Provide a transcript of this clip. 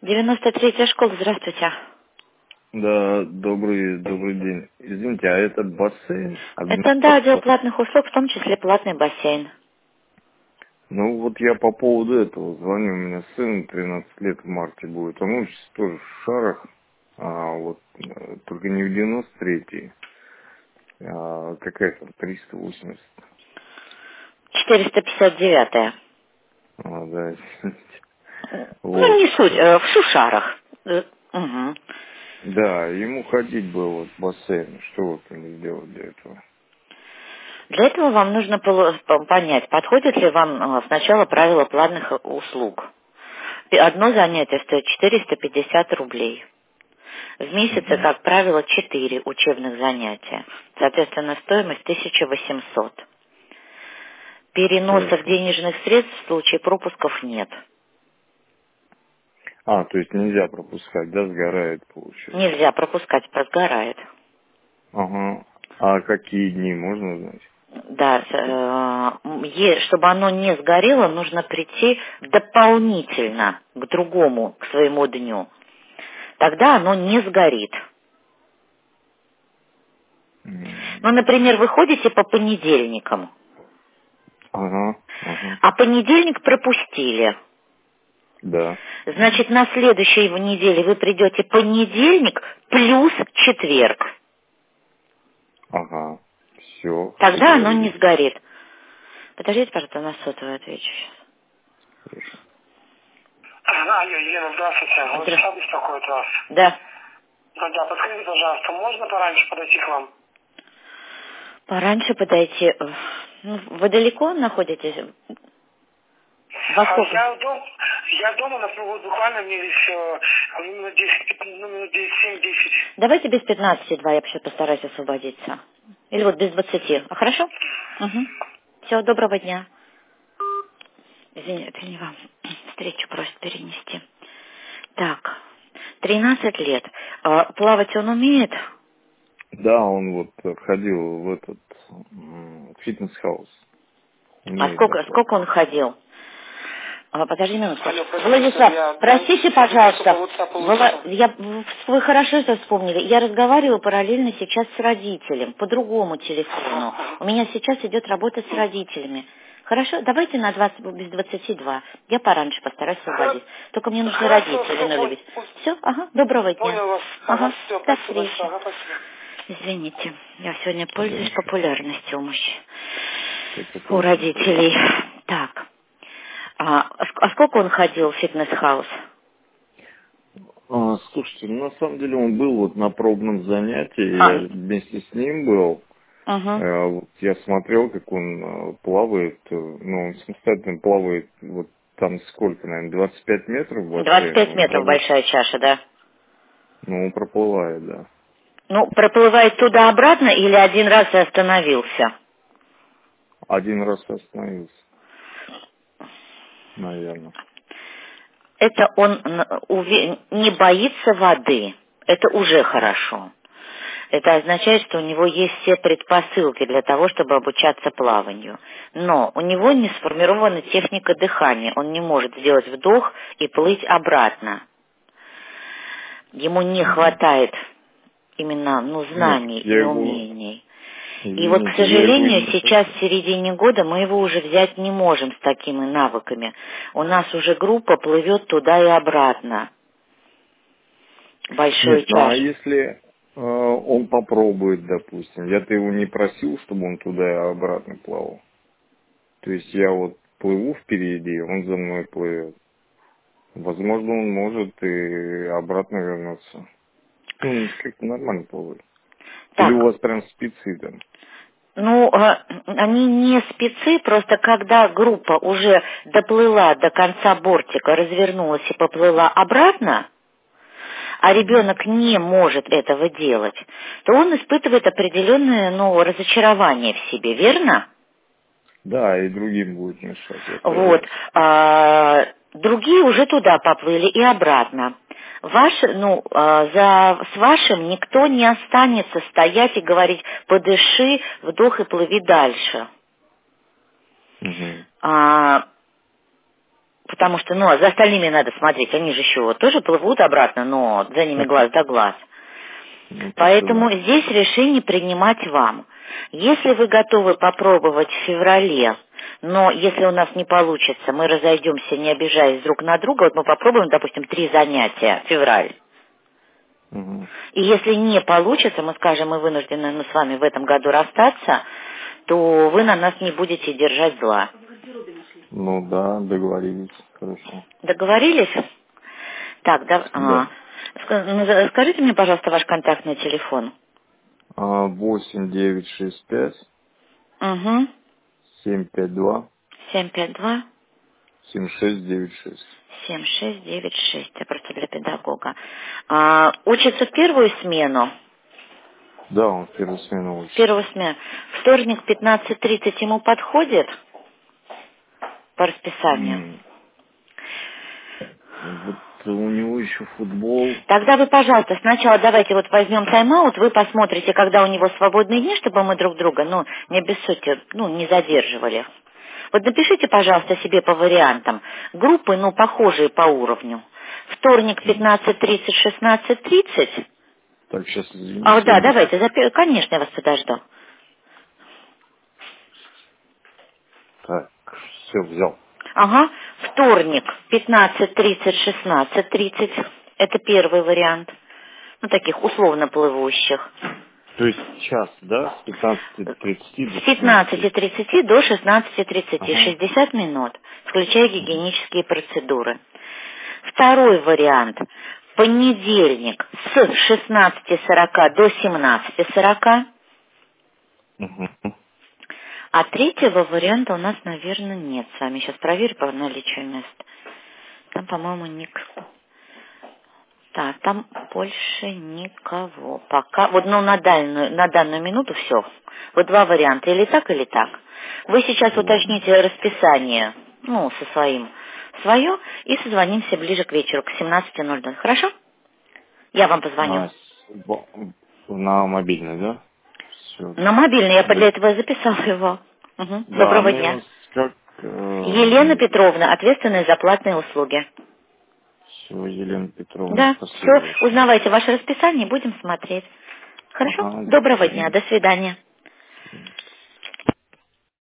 93-я школа, здравствуйте. Да, добрый день. Извините, а это бассейн? Это, да, отдел платных услуг, в том числе платный бассейн. Ну вот я по поводу этого звоню. У меня сын 13 лет в марте будет. Он учится тоже в Шарах, только не в 93-й, а какая там 380. 459-я. Да, извините. Ну, Вот. не суть, в Шушарах. Угу. Да, ему ходить было вот в бассейн. Что вот мне делать для этого? Для этого вам нужно понять, подходит ли вам сначала правила платных услуг. Одно занятие стоит 450 рублей. В месяце, как правило, 4 учебных занятия. Соответственно, стоимость 1800. Переносов Хорошо. денежных средств в случае пропусков нет. То есть нельзя пропускать, да, сгорает, получается. Нельзя пропускать, просгорает. Ага. А какие дни можно знать? Да, чтобы оно не сгорело, нужно прийти дополнительно к другому, к своему дню. Тогда оно не сгорит. Ну, например, вы ходите по понедельникам, Ага. а понедельник пропустили. Да. Значит, на следующей неделе вы придете понедельник плюс четверг. Ага. Все. Тогда оно не сгорит. Подождите, пожалуйста, на сотовую отвечу сейчас. Хорошо. Алло, Елена, здравствуйте. Владислав беспокоит вас. Да. Да, подскажите, пожалуйста, можно пораньше подойти к вам? Пораньше подойти. Ну, вы далеко находитесь? Во сколько? Я дома, например, вот буквально мне здесь минут 10, минут 7-10. Давайте без 15:02, я сейчас постараюсь освободиться. Или вот без 20. А хорошо? Угу. Все, доброго дня. Извините, это не вам. Встречу просят перенести. Так, 13 лет. Плавать он умеет? Да, он вот ходил в этот фитнес-хаус. А Умеет сколько он ходил? Подожди минутку. Алло, Владислав, простите, пожалуйста. Вы хорошо это вспомнили. Я разговариваю параллельно сейчас с родителем по другому телефону. У меня сейчас идет работа с родителями. Хорошо, давайте на 20, без 22. Я пораньше постараюсь освободить. Только мне нужны родители налюбить. Все, ага, доброго дня. Понял вас. Ага, Все, до спасибо. встречи. Ага, спасибо. Извините, я сегодня пользуюсь популярностью у мужчин. Так, У родителей. Так. А сколько он ходил в фитнес-хаус? Слушайте, на самом деле он был вот на пробном занятии, я вместе с ним был. Вот я смотрел, как он плавает, он самостоятельно плавает, вот там сколько, наверное, 25 метров бассейн. 25 метров большая чаша, да? Он проплывает, да. Ну, проплывает туда-обратно или один раз и остановился? Один раз остановился, наверное. Это он не боится воды. Это уже хорошо. Это означает, что у него есть все предпосылки для того, чтобы обучаться плаванию. Но у него не сформирована техника дыхания. Он не может сделать вдох и плыть обратно. Ему не хватает именно знаний и умений. И вот, к сожалению, сейчас в середине года мы его уже взять не можем с такими навыками. У нас уже группа плывет туда и обратно. Большую чашу. А если он попробует, допустим, я-то его не просил, чтобы он туда и обратно плавал. То есть я вот плыву впереди, он за мной плывет. Возможно, он может и обратно вернуться. Как-то нормально плавает. Или у вас прям спецы там? Они не спецы, просто когда группа уже доплыла до конца бортика, развернулась и поплыла обратно, а ребенок не может этого делать, то он испытывает определенное разочарование в себе, верно? Да, и другим будет мешать. Вот. Другие уже туда поплыли и обратно. С вашим никто не останется стоять и говорить: подыши, вдох и плыви дальше. Потому что, ну, за остальными надо смотреть, они же еще тоже плывут обратно, но за ними глаз да глаз. Поэтому здесь решение принимать вам. Если вы готовы попробовать в феврале, но если у нас не получится, мы разойдемся, не обижаясь друг на друга, вот мы попробуем, допустим, 3 занятия в февраль. И если не получится, мы скажем, мы вынуждены с вами в этом году расстаться, то вы на нас не будете держать зла. Ну да, договорились, хорошо. Договорились? Так, Да. Скажите мне, пожалуйста, ваш контактный телефон. 8965 Угу. 752 752 7696. 7696. Это просто для педагога. Учится в первую смену? Да, он в первую смену учится. Первую смену. Вторник 15:30 ему подходит по расписанию? Вот у него еще футбол. Тогда вы, пожалуйста, сначала давайте вот возьмем тайм-аут, вы посмотрите, когда у него свободные дни, чтобы мы друг друга, не обессудьте, не задерживали. Вот напишите, пожалуйста, себе по вариантам. Группы, похожие по уровню. Вторник 15:30, 16:30. Так, сейчас, извините. Да, давайте, конечно, я вас подожду. Так, все, взял. Ага, вторник 15:30, 16:30. Это первый вариант. Таких условно плывущих. То есть час, да? С 15:30 до С 15:30 до 16:30, 60 минут, включая гигиенические процедуры. Второй вариант. Понедельник с 16:40 до 17:40. А третьего варианта у нас, наверное, нет с вами. Сейчас проверю по наличию мест. Там, по-моему, там больше никого. Пока, на данную минуту все. Вот 2 варианта, или так, или так. Вы сейчас уточните расписание, со своим, свое, и созвонимся ближе к вечеру, к 17:00. Хорошо? Я вам позвоню. На мобильный, да? Все. На мобильный, я для этого записала его. Угу. Да, Доброго дня. Елена Петровна, ответственная за платные услуги. Все, Елена Петровна, Да, спасибо. все, узнавайте ваше расписание, будем смотреть. Хорошо? Доброго дня, до свидания.